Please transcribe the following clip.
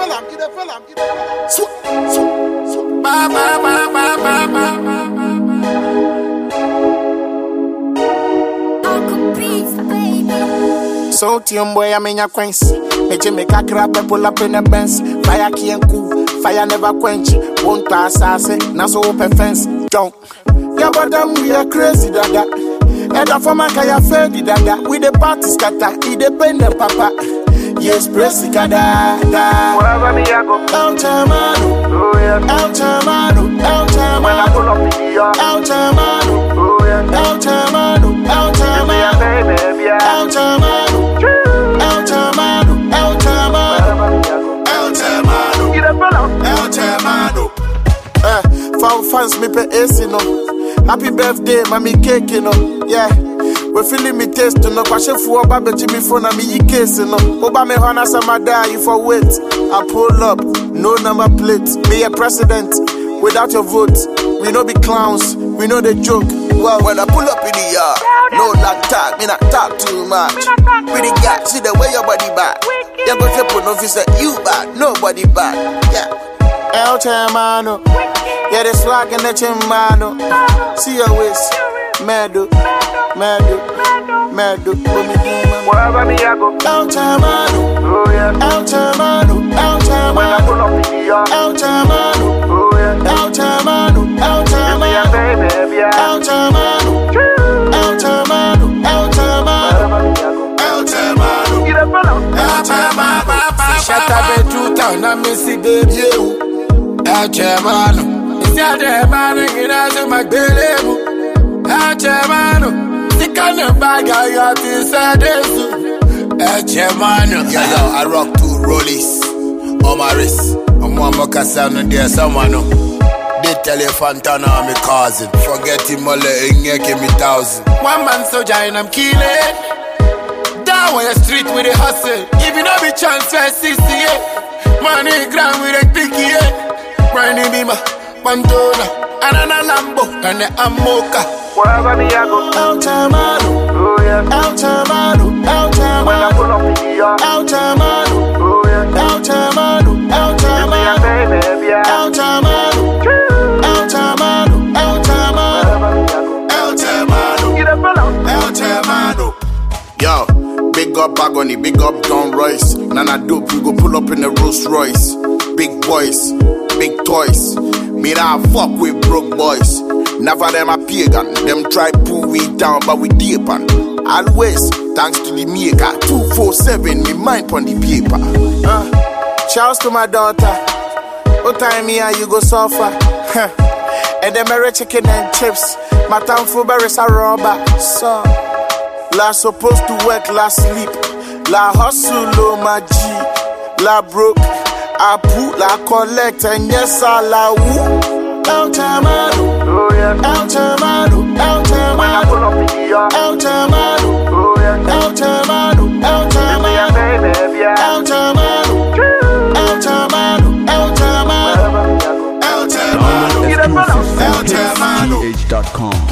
So team boy, I mean your quench. Make you make a crab and pull up in the Benz. Fire key and cool, fire never quench. Won't pass assassin, now so open fence. Don't. Yeah, but them we are crazy dada. And the former kaya fedi dada. We the party scatter, he dependent papa. Yes, press it da. Wherever me I go, El Chamano, oh yeah, El Chamano, El when I pull Chamano, up in the yard, El Chamano, oh yeah, El Chamano, El Chamano, baby, yeah, El Chamano, El Chamano, El Chamano, El Chamano, get up along, El Chamano. For fans me pay AC no. Happy birthday, mommy cake no. Yeah. We feeling me taste no. Kwashe fu oba beji me phone na me yi case no. Oba me hona samada you for wait. I pull up, no number plate. Me a president without your vote. We no be clowns, we know the joke. Well, when I pull up in the yard, no long talk, me not talk too much. We the guy, see the way your body back. You go triple no say you bad, nobody bad. Yeah. El Chamano, yeah the swag and the Chimano. See your waist, Medu. wherever me I go, El Chamano, oh yeah, El Chamano, El when I pull Chamano, up in the yard, El Chamano, oh yeah, El Chamano, El Chamano, baby, yeah, El Chamano, El Chamano, El Chamano, wherever me I go, El Chamano, get up along, El Chamano. Shut up, two town, I miss it, baby. El Chamano, it's your man, and I'm my baby. El Chamano, the kind of bag I got inside this. El Chamano, Yeah, I rock two rollies on my wrist. I'm one more sound and there's someone. They tell you Fantana I'm a cousin. Forget him all and give me 1,000. one man soldier and I'm killing. Down on the street with a hustle. If you know me transfer 68. Money ground with a picky. Grinding Bima, Pantona, and a Lambo, and a Amoka. wherever me I go, El Chamano, oh yeah, El Chamano, El when I Chamano, pull up in the yard, El Chamano, oh yeah, El Chamano, El Chamano, baby, yeah, El Chamano, El Chamano, El Chamano, wherever me I go, El Chamano, get up along, El Chamano. Yo, big up Agony, big up Don Royce. Nana dope, you go pull up in the Rolls Royce. Big boys, big toys. Me nah fuck with broke boys. Never them a pagan. Them try pull we down, but we deep on. Always, thanks to the maker. 247, me mind on the paper. Shouts to my daughter. What time here you go suffer? And the marry chicken and chips. My town for berries are rubber. So, la supposed to work, la sleep. La hustle, oh my G. La broke, I put, la collect, and yes, I la woo. El Chamano, oh yeah, El Chamano, El when I pull Chamano, up in the yard, El Chamano, oh yeah, El Chamano, El Chamano, baby, yeah, El Chamano, El Chamano, El Chamano, wherever me I go, El Chamano, get up along. El Chamano. GH.com.